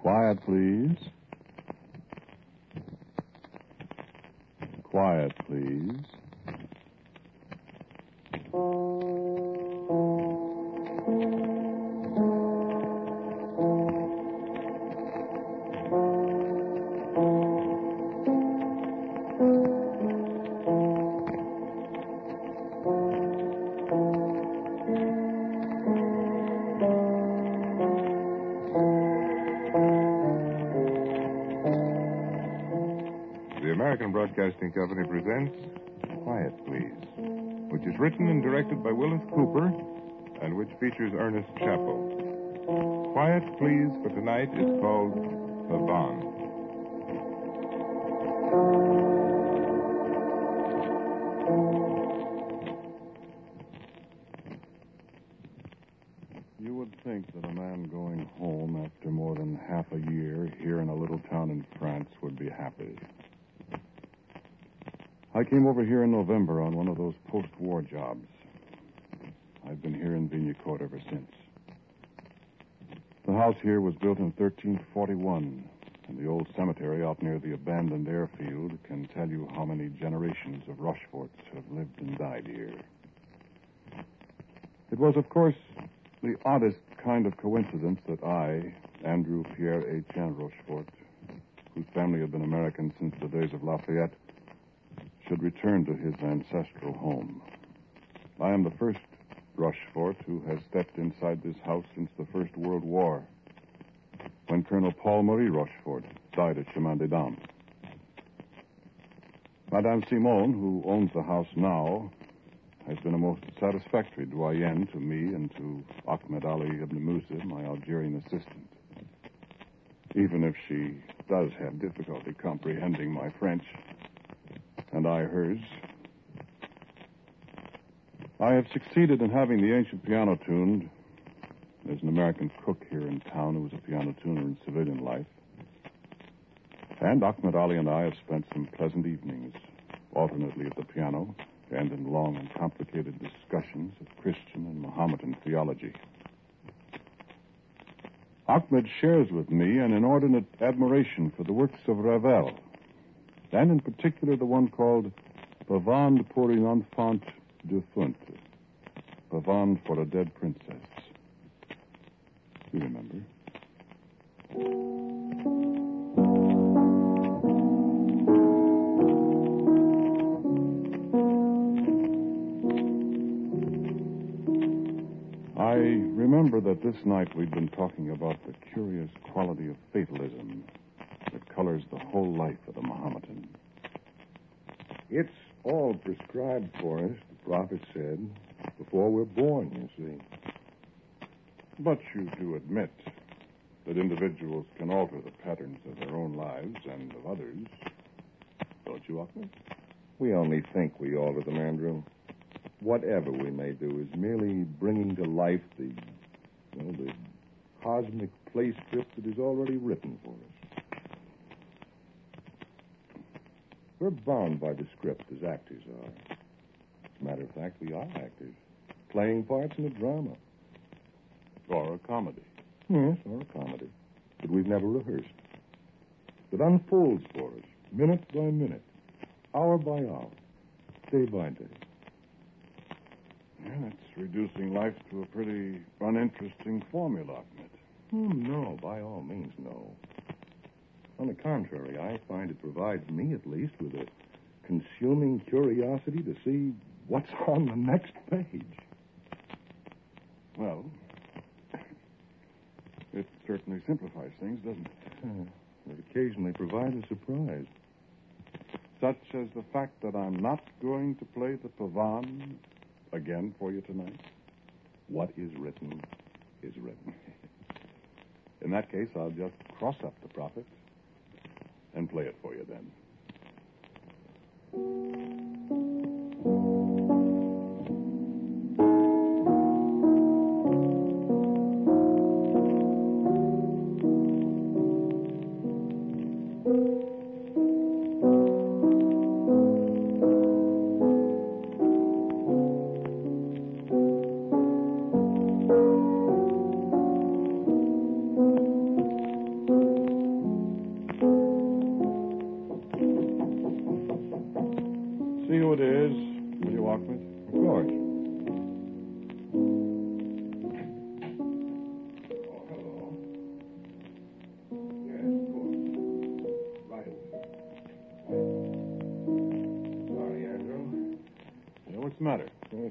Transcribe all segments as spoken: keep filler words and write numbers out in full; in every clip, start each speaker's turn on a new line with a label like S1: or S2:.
S1: Quiet, please. Quiet, please.
S2: The American Broadcasting Company presents Quiet, Please, which is written and directed by Willis Cooper and which features Ernest Chappell. Quiet, Please for tonight is called Pavane.
S1: You would think that a man going home after more than half a year here in a little town in France would be happy. I came over here in November on one of those post-war jobs. I've been here in Vignecourt ever since. The house here was built in thirteen forty-one, and the old cemetery out near the abandoned airfield can tell you how many generations of Rocheforts have lived and died here. It was, of course, the oddest kind of coincidence that I, Andrew Pierre Etienne Rochefort, whose family had been American since the days of Lafayette, should return to his ancestral home. I am the first Rochefort who has stepped inside this house since the First World War, when Colonel Paul Marie Rochefort died at Chemin des Dames. Madame Simone, who owns the house now, has been a most satisfactory doyenne to me and to Ahmed Ali ibn Musa, my Algerian assistant, even if she does have difficulty comprehending my French, and I hers. I have succeeded in having the ancient piano tuned. There's an American cook here in town who was a piano tuner in civilian life. And Ahmed Ali and I have spent some pleasant evenings, alternately at the piano and in long and complicated discussions of Christian and Mohammedan theology. Ahmed shares with me an inordinate admiration for the works of Ravel, and in particular the one called Pavane pour une enfant défunte, Pavane for a dead princess. You remember? I remember that this night we'd been talking about the curious quality of fatalism that colors the whole life of the Mohammedan.
S3: It's all prescribed for us, the prophet said, before we're born, you see.
S1: But you do admit that individuals can alter the patterns of their own lives and of others, don't you, Ahmed?
S3: We only think we alter them, Andrew. Whatever we may do is merely bringing to life the, well, the cosmic play script that is already written for us. We're bound by the script as actors are. As a matter of fact, we are actors, playing parts in a drama.
S1: Or a comedy.
S3: Yes, or a comedy that we've never rehearsed. That unfolds for us, minute by minute, hour by hour, day by day.
S1: Yeah, that's reducing life to a pretty uninteresting formula, Ahmed.
S3: Oh, no, by all means, no. On the contrary, I find it provides me, at least, with a consuming curiosity to see what's on the next page.
S1: Well, it certainly simplifies things, doesn't it?
S3: Uh, it occasionally provides a surprise.
S1: Such as the fact that I'm not going to play the Pavane again for you tonight.
S3: What is written is written.
S1: In that case, I'll just cross up the prophet and play it for you then.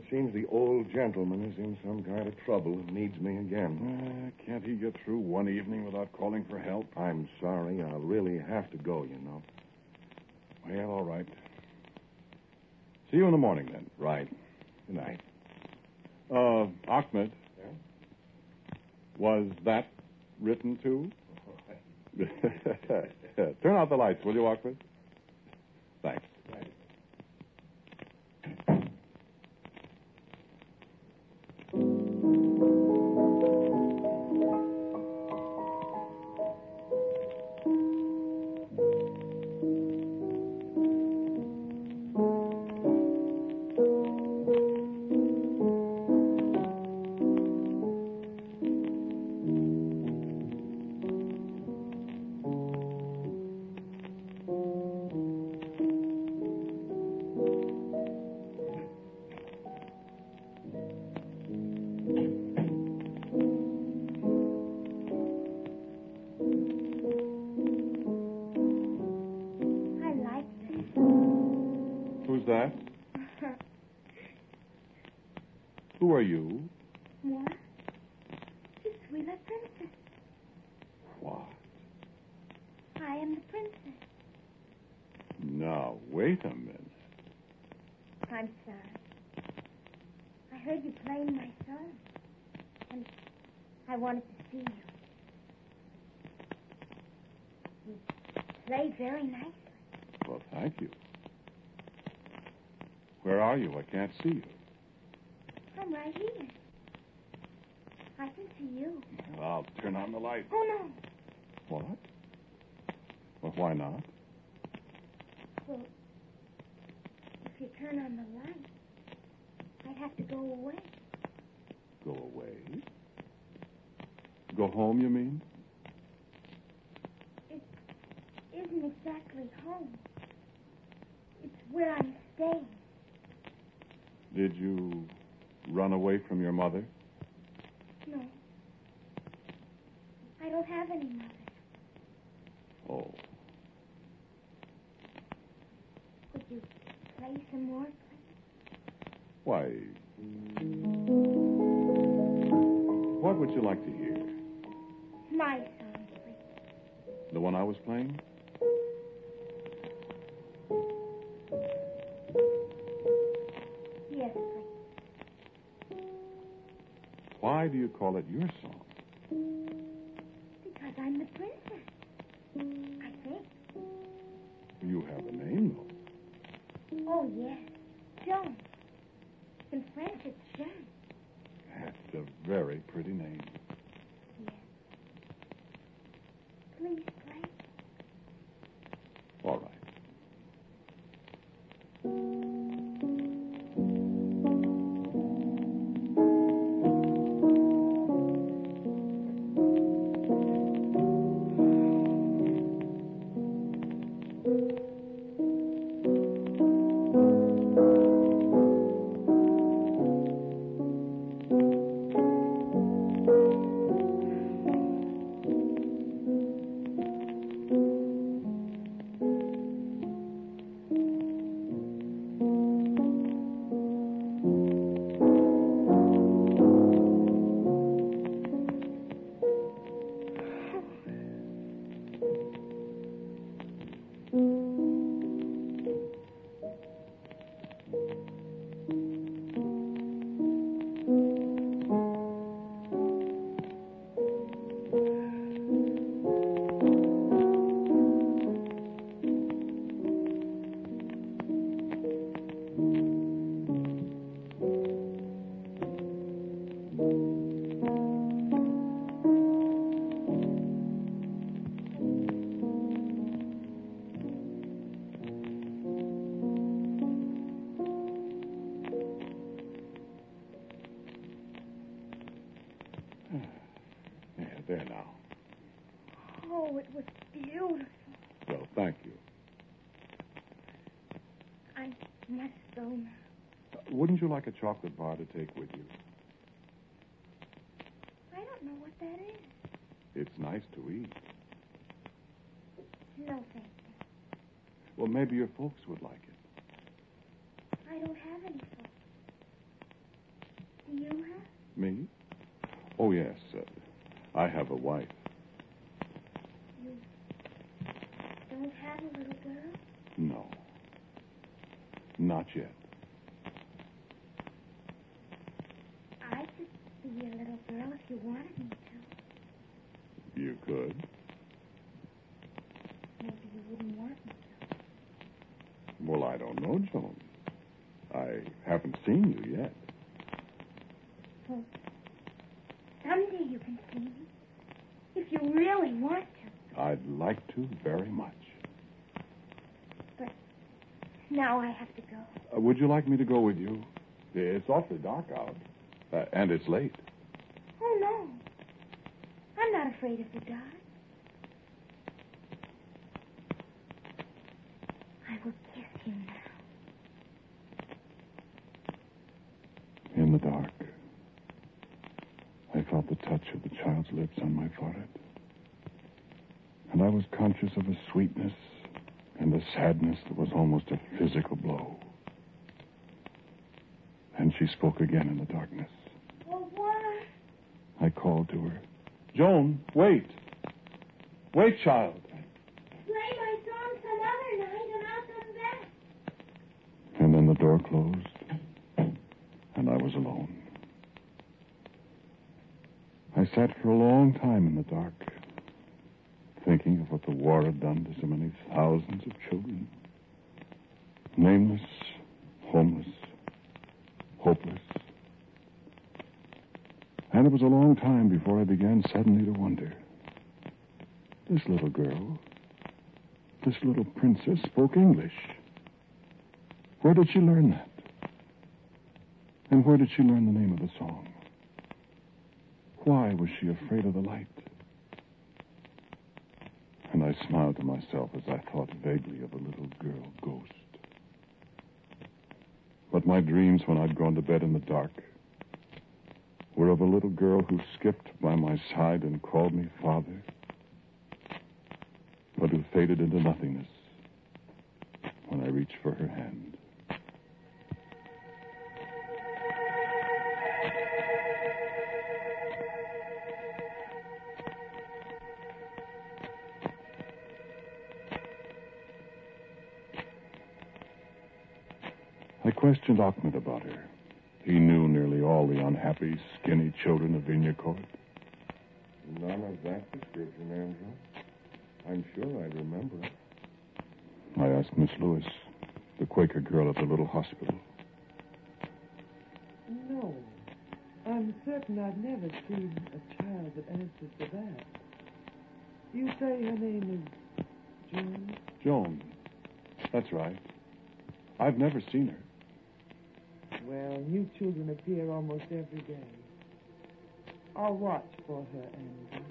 S3: it seems the old gentleman is in some kind of trouble and needs me again.
S1: Uh, can't he get through one evening without calling for help?
S3: I'm sorry. I'll really have to go, you know.
S1: Well, all right. See you in the morning, then.
S3: Right. Good night.
S1: Uh, Ahmed.
S3: Yeah?
S1: Was that written, too? Turn out the lights, will you, Ahmed? Thanks.
S3: Right.
S1: Who's that? Who are you?
S4: Moi? Je suis la princess.
S1: What?
S4: I am the princess.
S1: Now, wait a minute.
S4: I'm sorry. I heard you playing my song. And I wanted to see you. You play very nicely.
S1: Well, thank you. Where are you? I can't see you.
S4: I'm right here. I can see you.
S1: Well, I'll turn on the light.
S4: Oh, no.
S1: What? Well, why not?
S4: Well, if you turn on the light, I'd have to go away.
S1: Go away? Go home, you mean?
S4: It isn't exactly home. It's where I'm staying.
S1: Did you run away from your mother?
S4: No. I don't have any mother.
S1: Oh.
S4: Would you play some more, please?
S1: Why? What would you like to hear?
S4: My song, please.
S1: The one I was playing?
S4: Yes, please.
S1: Why do you call it your song?
S4: Because I'm the princess. I think.
S1: You have a name, though.
S4: Oh, yes. Joan. In French, it's Jean.
S1: That's a very pretty name.
S4: Yes. Please play.
S1: All right. Yeah, there now.
S4: Oh, it was beautiful.
S1: Well, thank you.
S4: I must go now.
S1: Uh, wouldn't you like a chocolate bar to take with you?
S4: I don't know what that is.
S1: It's nice to eat.
S4: No, thank you.
S1: Well, maybe your folks would like it.
S4: I don't have any folks. do you have?
S1: Me? Oh, yes. Uh, I have a wife.
S4: You don't have a little girl?
S1: No. Not yet.
S4: I could be a little girl if you wanted me to.
S1: You could.
S4: Maybe you wouldn't want me to.
S1: Well, I don't know, Joan. I haven't seen you yet.
S4: Well, someday you can see me. If you really want to.
S1: I'd like to very much.
S4: But now I have to go.
S1: Uh, would you like me to go with you? It's awfully dark out. Uh, and it's late.
S4: Oh, no. I'm not afraid of the dark. I will kiss him now.
S1: In the dark, I felt the touch of the child's lips on my forehead. And I was conscious of a sweetness and a sadness that was almost a physical blow. And she spoke again in the darkness.
S4: Well, what?
S1: I called to her. Joan, wait. Wait, child.
S4: Play my song some other night and I'll come back.
S1: And then the door closed, and I was alone. I sat for a long time in the dark, thinking of what the war had done to so many thousands of children. Nameless, homeless, hopeless. And it was a long time before I began suddenly to wonder. This little girl, this little princess spoke English. Where did she learn that? And where did she learn the name of the song? Why was she afraid of the light? And I smiled to myself as I thought vaguely of a little girl ghost. But my dreams when I'd gone to bed in the dark were of a little girl who skipped by my side and called me father, but who faded into nothingness when I reached for her hand. I questioned Ahmed about her. He knew nearly all the unhappy, skinny children of Vigna Court.
S3: None of that description, Andrew. I'm sure I remember it.
S1: I asked Miss Lewis, the Quaker girl at the little hospital.
S5: No. I'm certain I've never seen a child that answers to that. You say her name is Joan?
S1: Joan. That's right. I've never seen her.
S5: Well, new children appear almost every day. I'll watch for her, Andrew.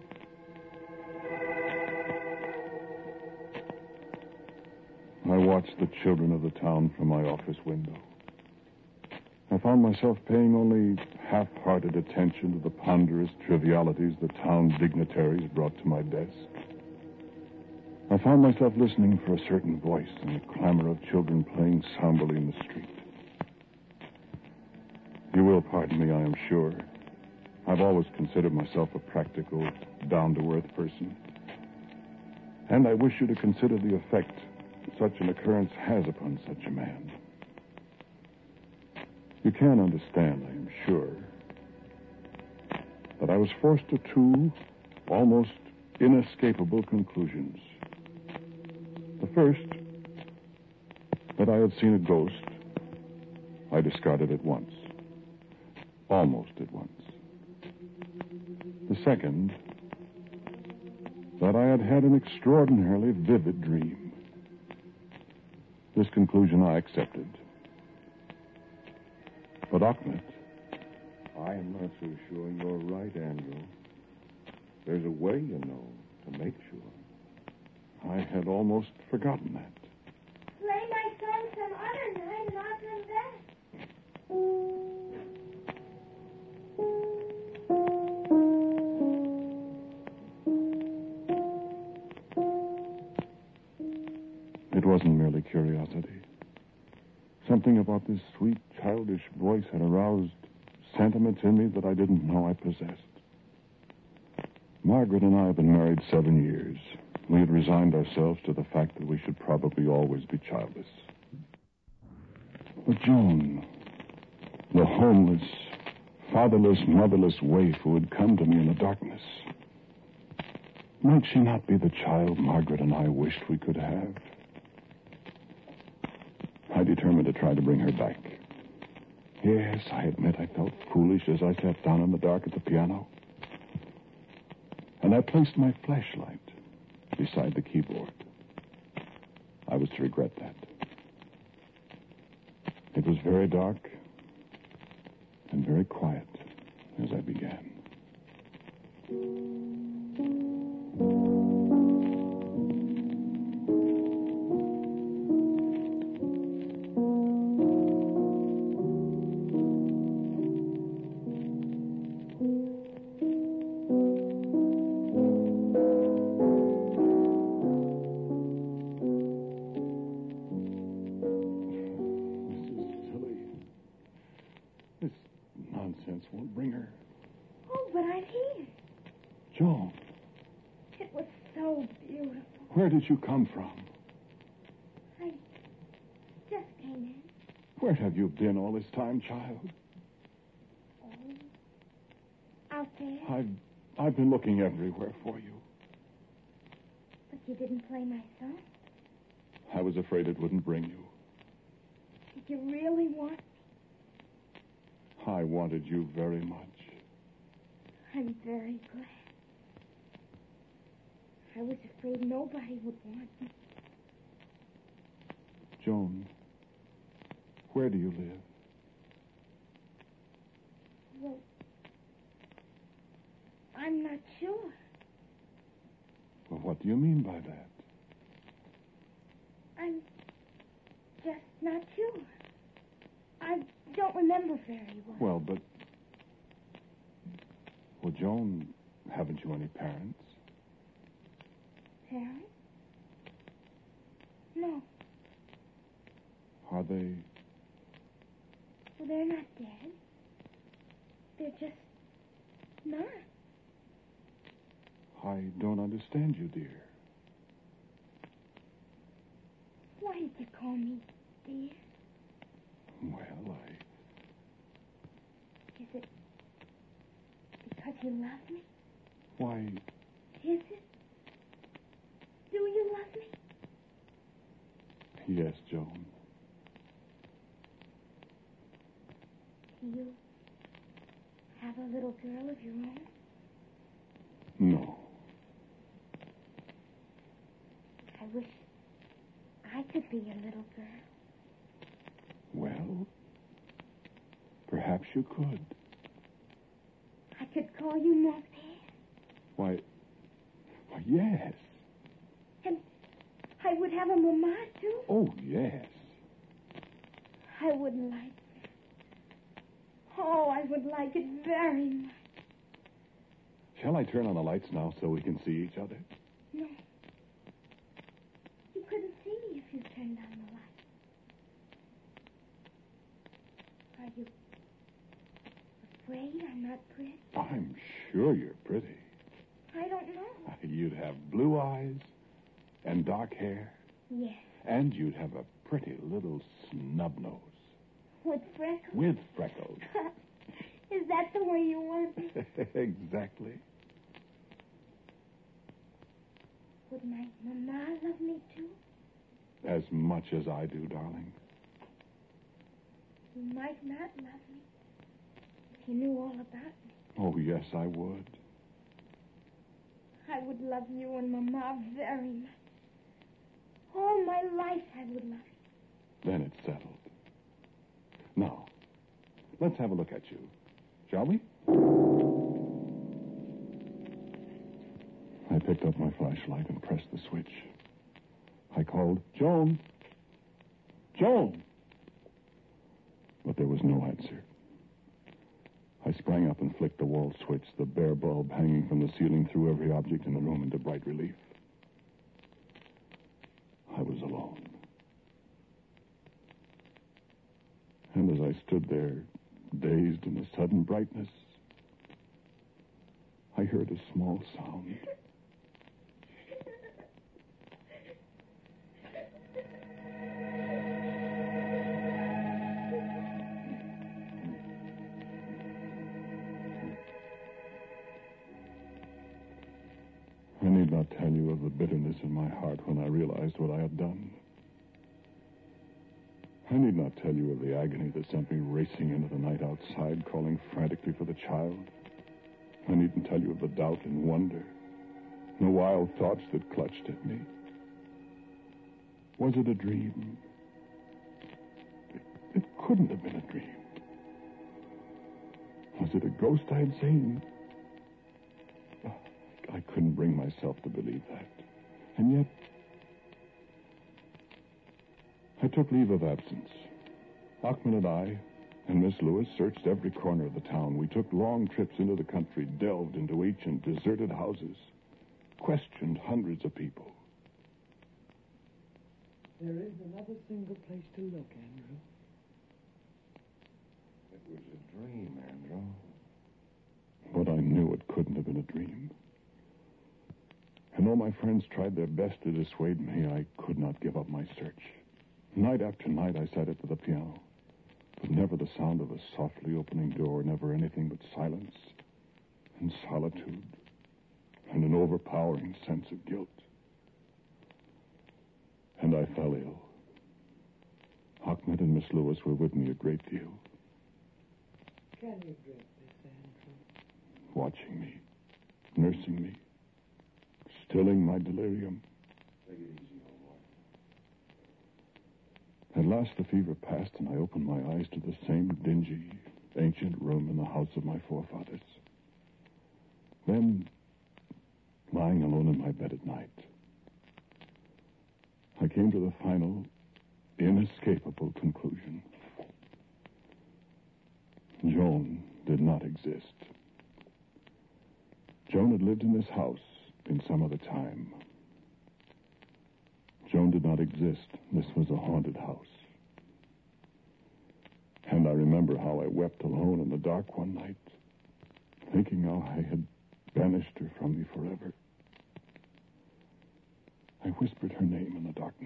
S1: I watched the children of the town from my office window. I found myself paying only half-hearted attention to the ponderous trivialities the town dignitaries brought to my desk. I found myself listening for a certain voice in the clamor of children playing somberly in the street. You will pardon me, I am sure. I've always considered myself a practical, down-to-earth person. And I wish you to consider the effect such an occurrence has upon such a man. You can understand, I am sure, that I was forced to two almost inescapable conclusions. The first, that I had seen a ghost, I discarded at once. Almost at once. The second, that I had had an extraordinarily vivid dream. This conclusion I accepted. But Ahmed...
S3: I'm not so sure you're right, Andrew. There's a way, you know, to make sure.
S1: I had almost forgotten that.
S4: Play my song some other night and I'll come back.
S1: It wasn't merely curiosity. Something about this sweet, childish voice had aroused sentiment in me that I didn't know I possessed. Margaret and I have been married seven years. We had resigned ourselves to the fact that we should probably always be childless. But Joan, the homeless, fatherless, motherless waif who had come to me in the darkness, might she not be the child Margaret and I wished we could have? I determined to try to bring her back. Yes, I admit I felt foolish as I sat down in the dark at the piano. And I placed my flashlight beside the keyboard. I was to regret that. It was very dark and very quiet as I began. Won't bring her.
S4: Oh, but I'm here.
S1: Joan.
S4: It was so beautiful.
S1: Where did you come from?
S4: I just came in.
S1: Where have you been all this time, child?
S4: Oh, out there.
S1: I've, I've been looking everywhere for you.
S4: But you didn't play my song.
S1: I was afraid it wouldn't bring you.
S4: Did you really want me?
S1: I wanted you very much.
S4: I'm very glad. I was afraid nobody would want me.
S1: Joan, where do you live?
S4: Well, I'm not sure.
S1: Well, what do you mean by that?
S4: I'm just not sure. I don't remember very well.
S1: Well, but... Well, Joan, haven't you any parents?
S4: Parents? No.
S1: Are they...
S4: Well, they're not dead. They're just not.
S1: I don't understand you, dear.
S4: Why did you call me dear?
S1: Well, I...
S4: Is it because you love me?
S1: Why...
S4: Is it? Do you love me?
S1: Yes, Joan.
S4: Do you have a little girl of your own?
S1: No.
S4: I wish I could be your little girl.
S1: Well, perhaps you could.
S4: I could call you mon père.
S1: Why... Why, yes.
S4: And I would have a mama, too.
S1: Oh, yes.
S4: I would like that. Oh, I would like it very much.
S1: Shall I turn on the lights now so we can see each other?
S4: No. You couldn't see me if you turned on the light. Are you afraid I'm not pretty?
S1: I'm sure you're pretty.
S4: I don't know.
S1: You'd have blue eyes and dark hair.
S4: Yes.
S1: And you'd have a pretty little snub nose.
S4: With freckles?
S1: With freckles.
S4: Is that the way you want me?
S1: Exactly.
S4: Would my mama love me, too?
S1: As much as I do, darling.
S4: You might not love me if you knew all about me.
S1: Oh, yes, I would.
S4: I would love you and Mama very much. All my life I would love you.
S1: Then it's settled. Now, let's have a look at you. Shall we? I picked up my flashlight and pressed the switch. I called, Joan! Joan! But there was no answer. I sprang up and flicked the wall switch. The bare bulb hanging from the ceiling threw every object in the room into bright relief. I was alone. And as I stood there, dazed in the sudden brightness, I heard a small sound. I need not tell you of the bitterness in my heart when I realized what I had done. I need not tell you of the agony that sent me racing into the night outside, calling frantically for the child. I needn't tell you of the doubt and wonder, the wild thoughts that clutched at me. Was it a dream? It, it couldn't have been a dream. Was it a ghost I had seen? Oh, I couldn't bring myself to believe that. And yet, I took leave of absence. Achman and I and Miss Lewis searched every corner of the town. We took long trips into the country, delved into ancient, deserted houses, questioned hundreds of people.
S5: There is another single place to look, Andrew.
S3: It was a dream, Andrew.
S1: But I knew it couldn't have been a dream. And though my friends tried their best to dissuade me, I could not give up my search. Night after night, I sat at the piano. But never the sound of a softly opening door, never anything but silence and solitude and an overpowering sense of guilt. And I fell ill. Ahmed and Miss Lewis were with me a great deal.
S5: Can you drink this, Andrew?
S1: Watching me, nursing me, stilling my delirium.
S3: Take it easy, old boy.
S1: At last the fever passed, and I opened my eyes to the same dingy, ancient room in the house of my forefathers. Then, lying alone in my bed at night, I came to the final, inescapable conclusion. Joan did not exist. Joan had lived in this house in some other time. Joan did not exist. This was a haunted house. And I remember how I wept alone in the dark one night, thinking how I had banished her from me forever. I whispered her name in the darkness.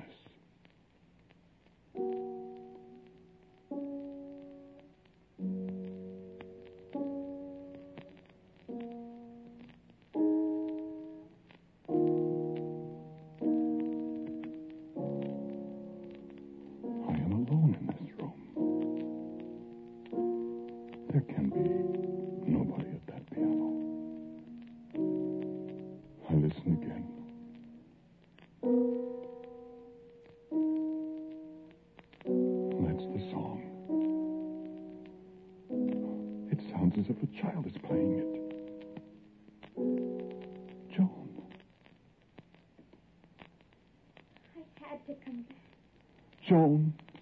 S1: As if a child is playing it. Joan.
S4: I had to come back.
S1: Joan.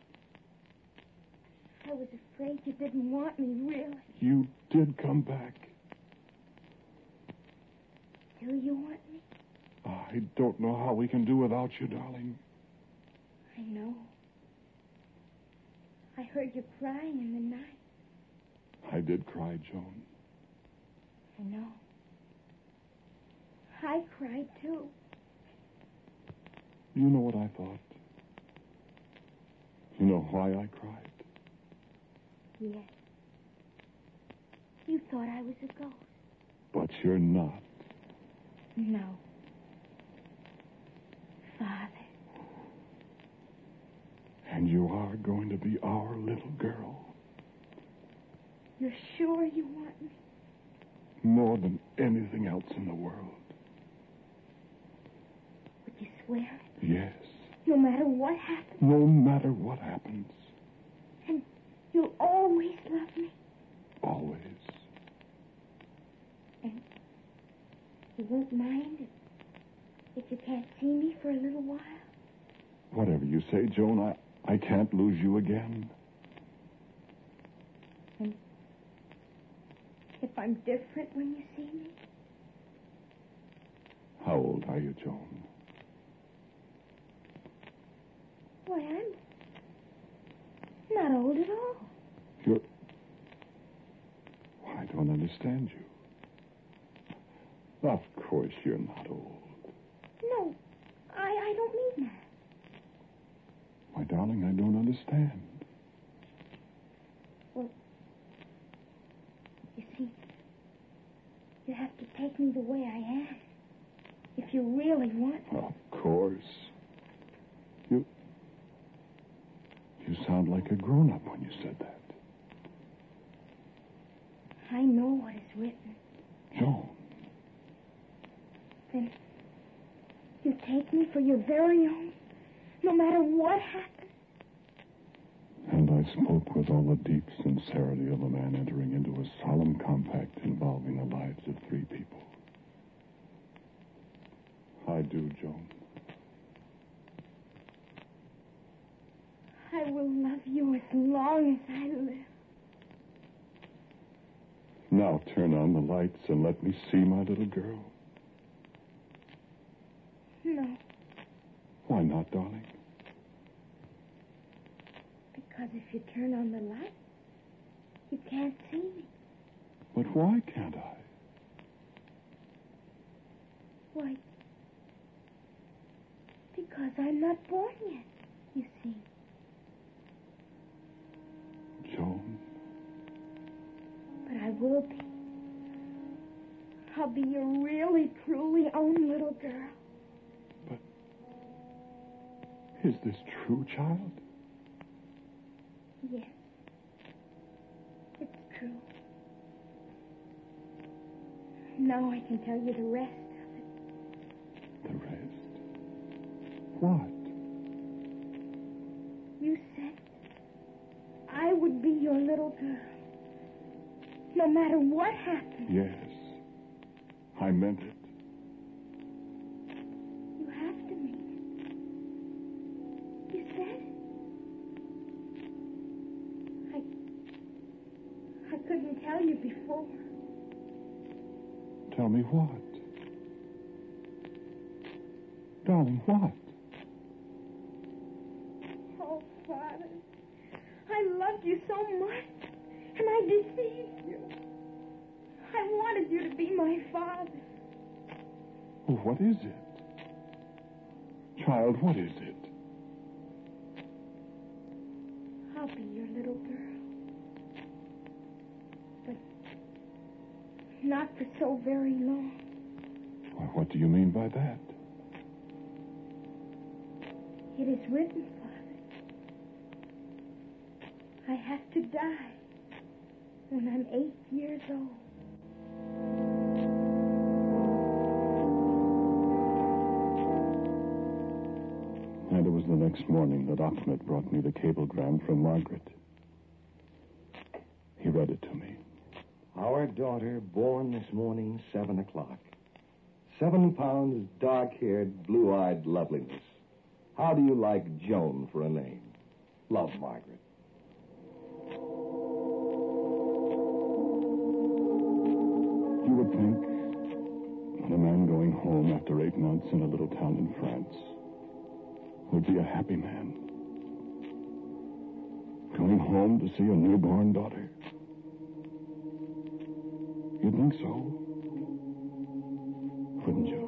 S4: I was afraid you didn't want me, really.
S1: You did come back.
S4: Do you want me?
S1: I don't know how we can do without you, darling.
S4: I know. I heard you crying in the night.
S1: I did cry, Joan.
S4: I know. I cried, too.
S1: You know what I thought? You know why I cried?
S4: Yes. You thought I was a ghost.
S1: But you're not.
S4: No. Father.
S1: And you are going to be our little girl.
S4: You're sure you want me?
S1: More than anything else in the world.
S4: Would you swear it?
S1: Yes.
S4: No matter what happens?
S1: No matter what happens.
S4: And you'll always love me?
S1: Always.
S4: And you won't mind if, if you can't see me for a little while?
S1: Whatever you say, Joan, I, I can't lose you again.
S4: And if I'm different when you see me?
S1: How old are you, Joan?
S4: Why, I'm not old at all.
S1: You're don't understand you. Of course you're not old.
S4: No, I, I don't mean that.
S1: My darling, I don't understand.
S4: Well, you see, you have to take me the way I am. If you really want me.
S1: Of course. You... You sound like a grown-up when you said that.
S4: I know what is written.
S1: Joan.
S4: Then you take me for your very own, no matter what happens.
S1: And I spoke with all the deep sincerity of a man entering into a solemn compact involving the lives of three people. I do, Joan.
S4: I will love you as long as I live.
S1: Now turn on the lights and let me see my little girl.
S4: No,
S1: Why not, darling?
S4: because if you turn on the light, you can't see me.
S1: But why can't I?
S4: Why? Because I'm not born yet, you see.
S1: Joan,
S4: But I will be. I'll be your really, truly own little girl.
S1: is this true, child?
S4: Yes. It's true. Now I can tell you the rest of it.
S1: The rest? What?
S4: You said I would be your little girl. No matter what happened.
S1: Yes. I meant it.
S4: You have to mean it. You said it. I... I couldn't tell you before.
S1: Tell me what? Darling, what?
S4: Oh, Father. I loved you so much. And I deceived you. I wanted you to be my father.
S1: Oh, what is it? Child, what is it?
S4: I'll be your little girl. But not for so very long.
S1: Why, what do you mean by that?
S4: It is written, Father. I have to die when I'm eight years old.
S1: And it was the next morning that Ahmed brought me the cablegram from Margaret. He read it to me.
S3: Our daughter born this morning, seven o'clock. Seven pounds, dark-haired, blue-eyed loveliness. How do you like Joan for a name? Love, Margaret.
S1: You would think that a man going home after eight months in a little town in France would be a happy man. Going home to see a newborn daughter. You think so? Wouldn't you?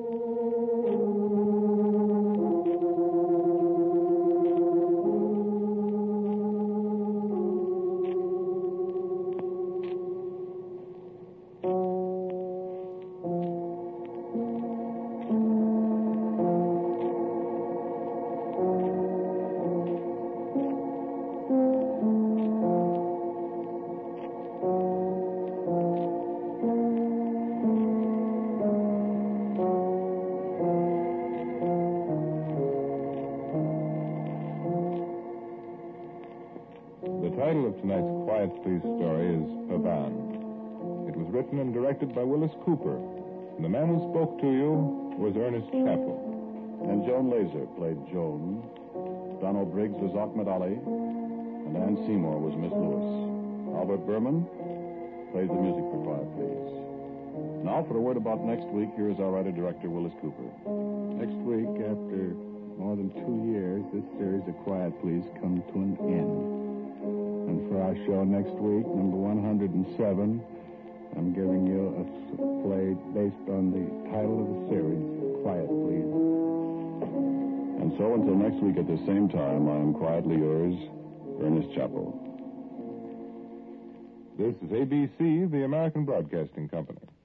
S2: The title of tonight's Quiet Please story is Pavan. It was written and directed by Willis Cooper. And the man who spoke to you was Ernest Chappell.
S1: And Joan Laser played Joan. Donald Briggs was Ahmed Ali. And Ann Seymour was Miss Lewis. Albert Berman played the music for Quiet Please. Now for a word about next week, here is our writer-director, Willis Cooper.
S6: Next week, after more than two years, this series of Quiet Please comes to an end. And for our show next week, number one hundred seven, I'm giving you a s- play based on the title of the series, Quiet Please.
S1: And so until next week at the same time, I am quietly yours, Ernest Chappell.
S2: This is A B C, the American Broadcasting Company.